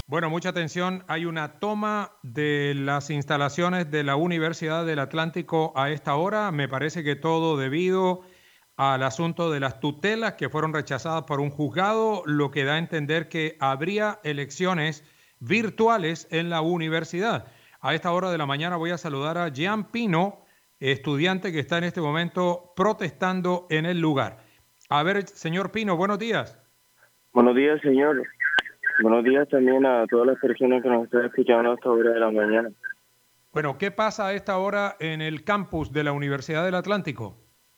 Bueno, mucha atención. Hay una toma de las instalaciones de la Universidad del Atlántico a esta hora. Me parece que todo debido al asunto de las tutelas que fueron rechazadas por un juzgado, lo que da a entender que habría elecciones virtuales en la universidad. A esta hora de la mañana voy a saludar a Jean Pino, estudiante que está en este momento protestando en el lugar. A ver, señor Pino, buenos días. Buenos días, señor. Buenos días también a todas las personas que nos están escuchando a esta hora de la mañana. Bueno, ¿qué pasa a esta hora en el campus de la Universidad del Atlántico?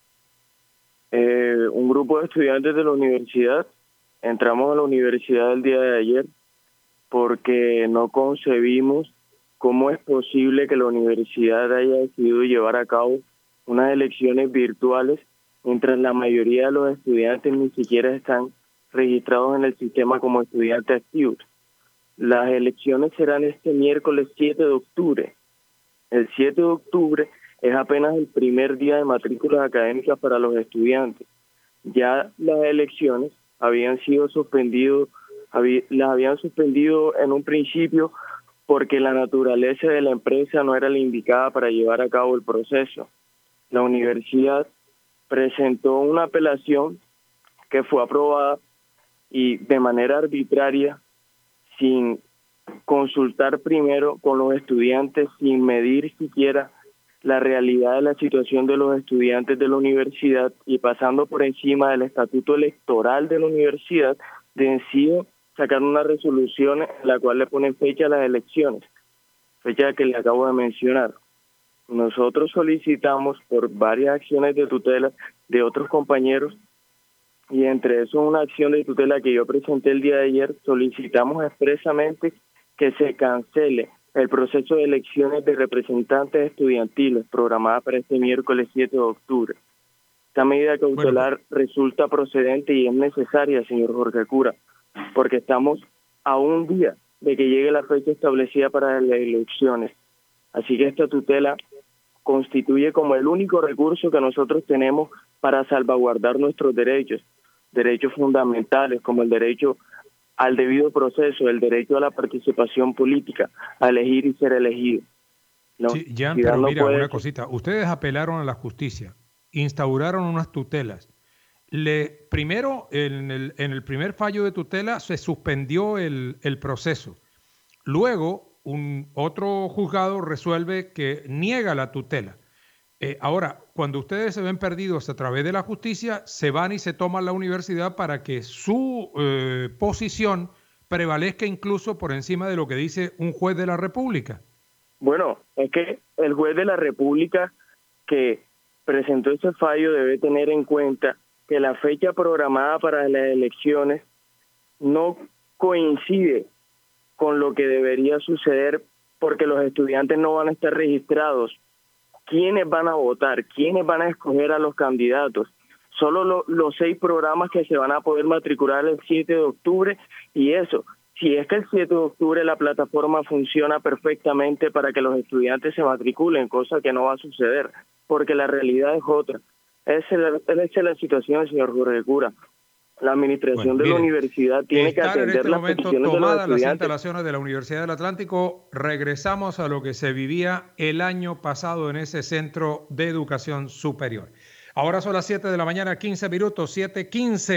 Un grupo de estudiantes de la universidad entramos a la universidad el día de ayer porque no concebimos cómo es posible que la universidad haya decidido llevar a cabo unas elecciones virtuales mientras la mayoría de los estudiantes ni siquiera están registrados en el sistema como estudiantes activos. Las elecciones serán este miércoles 7 de octubre. El 7 de octubre es apenas el primer día de matrículas académicas para los estudiantes. Ya las elecciones habían sido las habían suspendido en un principio porque la naturaleza de la empresa no era la indicada para llevar a cabo el proceso. La universidad presentó una apelación que fue aprobada y de manera arbitraria, sin consultar primero con los estudiantes, sin medir siquiera la realidad de la situación de los estudiantes de la universidad y pasando por encima del estatuto electoral de la universidad, decidió sacar una resolución en la cual le ponen fecha a las elecciones, fecha que le acabo de mencionar. Nosotros solicitamos por varias acciones de tutela de otros compañeros y entre eso una acción de tutela que yo presenté el día de ayer, solicitamos expresamente que se cancele el proceso de elecciones de representantes estudiantiles programada para este miércoles 7 de octubre. Esta medida cautelar resulta procedente y es necesaria, señor Jorge Cura, porque estamos a un día de que llegue la fecha establecida para las elecciones. Así que esta tutela constituye como el único recurso que nosotros tenemos para salvaguardar nuestros derechos fundamentales como el derecho al debido proceso, el derecho a la participación política, a elegir y ser elegido. Sí, Jan, pero mira, una cosita. Ustedes apelaron a la justicia, instauraron unas tutelas. Primero, en el primer fallo de tutela se suspendió el proceso. Luego, otro juzgado resuelve que niega la tutela. Ahora, cuando ustedes se ven perdidos a través de la justicia, se van y se toman la universidad para que su posición prevalezca incluso por encima de lo que dice un juez de la República. Bueno, es que el juez de la República que presentó ese fallo debe tener en cuenta que la fecha programada para las elecciones no coincide con lo que debería suceder porque los estudiantes no van a estar registrados. ¿Quiénes van a votar? ¿Quiénes van a escoger a los candidatos? Solo los 6 programas que se van a poder matricular el 7 de octubre y eso. Si es que el 7 de octubre la plataforma funciona perfectamente para que los estudiantes se matriculen, cosa que no va a suceder, porque la realidad es otra. Esa es la situación, señor Jorge Cura. La administración de la universidad tiene que atender las peticiones de los estudiantes. Las instalaciones de la Universidad del Atlántico, regresamos a lo que se vivía el año pasado en ese centro de educación superior. Ahora son las 7 de la mañana, 15 minutos, 7:15.